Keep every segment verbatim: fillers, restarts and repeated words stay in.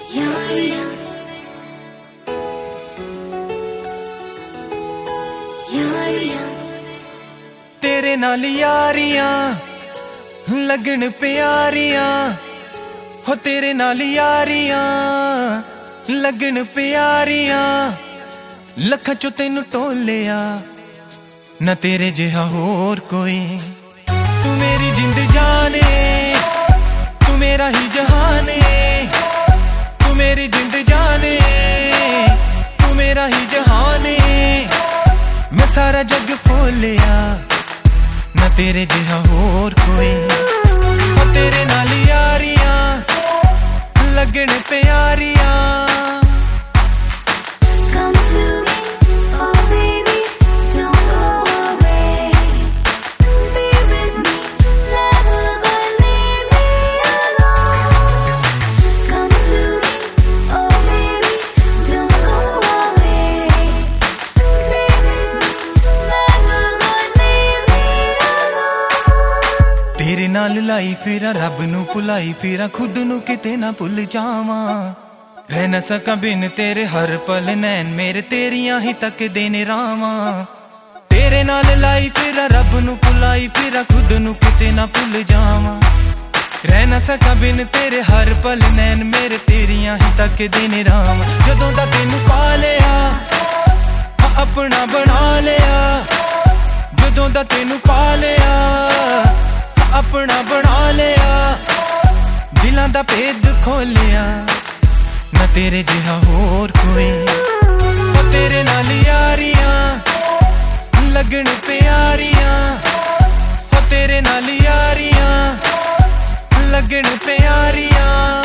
यारियां यारियां तेरे नाल यारियां लगन प्यारियां हो तेरे नाल यारियां लगन प्यारियां लखां चो तैनू टोलिया ना तेरे जिहा होर कोई। तू मेरी जिंद जाने तू मेरा ही जहाने तू मेरी जिंद जाने तू मेरा ही जहाने मैं सारा जग फोलिया ना तेरे जिहा होर कोई। ओ तेरे नाल यारियां लगन प्यारियां तेरे नाल लाई फिरा रब नू भुलाई फिरा खुद नू किते ना भुल जावां। रह ना सका बिन तेरे हर पल नैन मेरे तेरियां ही तकदे ने रावां। तेरे नाल लाई फिरा रब नू भुलाई फिरा खुद नू किते ना भुल जावां। रह ना सका बिन तेरे हर पल नैन मेरे तेरियां ही तकदे ने रावां। जदों दा तैनू पा लिया अपना बना लिया जदों दा तैनू पा लिया अपना बना लिया दिलां दा भेद खोलिया ना तेरे जिहा होर कोई। ओ तेरे नाल यारियां लगन प्यारियां ओ तेरे नाल यारियां लगन प्यारियां।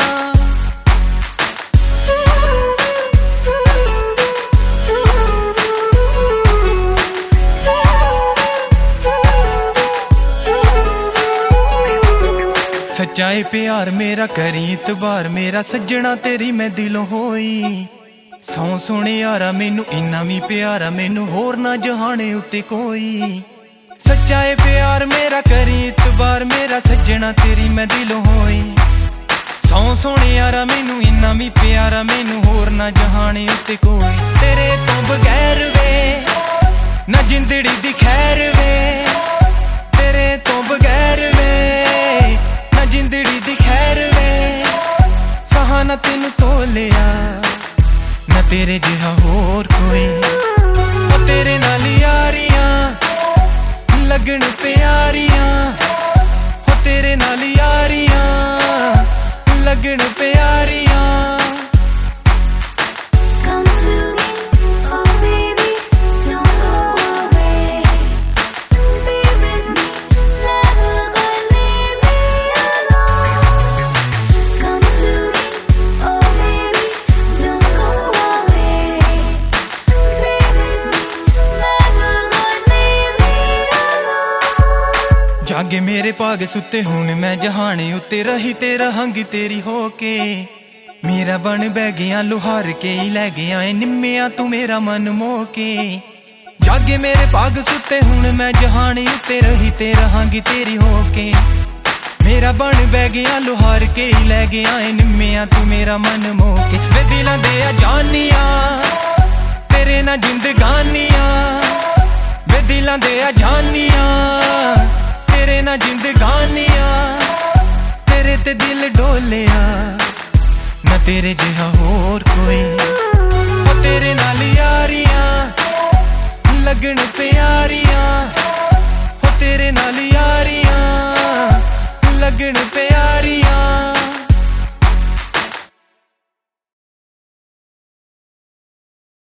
सच्चाई प्यार मेरा करी इतबार मेरा सज्जना तेरी मैं दिलों होई। सौ सोने यारा मैनू इन्ना भी प्यारा मैनू होर ना जहाने उत्ते कोई। सच्चाई प्यार मेरा करी इतबार मेरा सज्जना तेरी मैं दिलों होई। सौ सोने यारा मैनू इन्ना भी प्यारा मैनू होर ना जहाने उत्ते कोई। तेरे तो बगैर वे ना जिंदड़ी दी खैर वे तेरे तो बगैर वे जिंदड़ी दी खैर वे सहाना तेनू तोलिया ना तेरे जिहा होर कोई। ओ तेरे नाल यारियां लगन प्यारियां ओ तेरे नाल यारियां लगन प्यारियां। जागे मेरे भाग सुते हुण मैं जहाने उत्ते रही ते रहांगी तेरी होके। मेरा बन बह गया लुहार के ही लै गया निम्मिया तू मेरा मन मोके। जागे मेरे भाग सुते हुण मैं जहाने उत्ते रही ते रहांगी तेरी होके। मेरा बन बह गया लुहार के ही लै गया निम्मिया तू मेरा मन मोके। वे दिलां दे जानिया तेरे ना जिंदगानियां वे दिलां दे जानिया तेरे ना जिंदगानियां तेरे ते दिल डोलिया ना तेरे जिहा होर कोई।